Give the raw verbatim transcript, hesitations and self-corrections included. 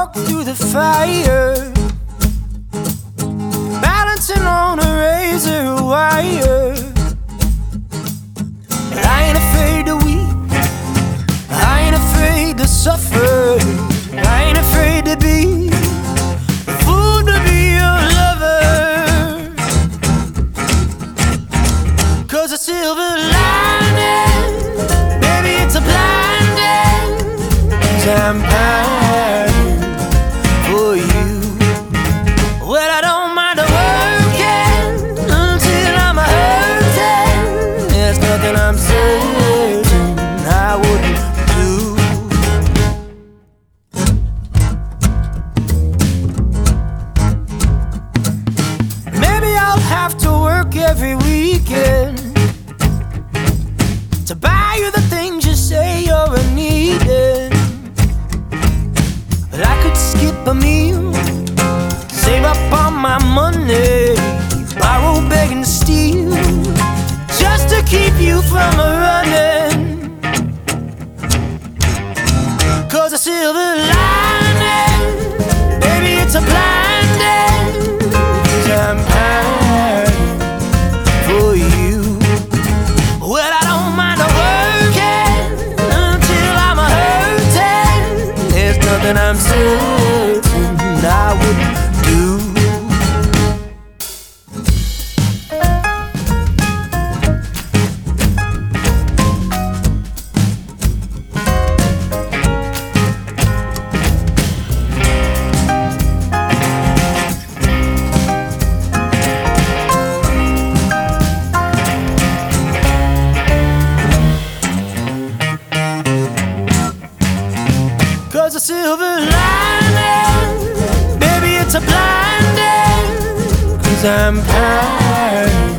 walk through the fire, balancing on a razor wire. But I ain't afraid to weep, I ain't afraid to suffer, I ain't afraid to be the fool to be your lover. Cause a silver lining, baby, it's a blinding, 'cause I'm pining for you. Well, I don't mind working until I'm hurting. There's nothing I'm certain I wouldn't do. Maybe I'll have to work every weekend to buy you the things you say you're needing. But I could skip a meal, save up all my money, borrow, beg and steal, just to keep you from running. Cause a silver lining, baby, it's a blinding, 'cause I'm pining for you. Well, I don't mind working until I'm hurting. There's nothing I'm certain I wouldn't do. Cause a silver lining, baby, it's a blinding, 'cause I'm pining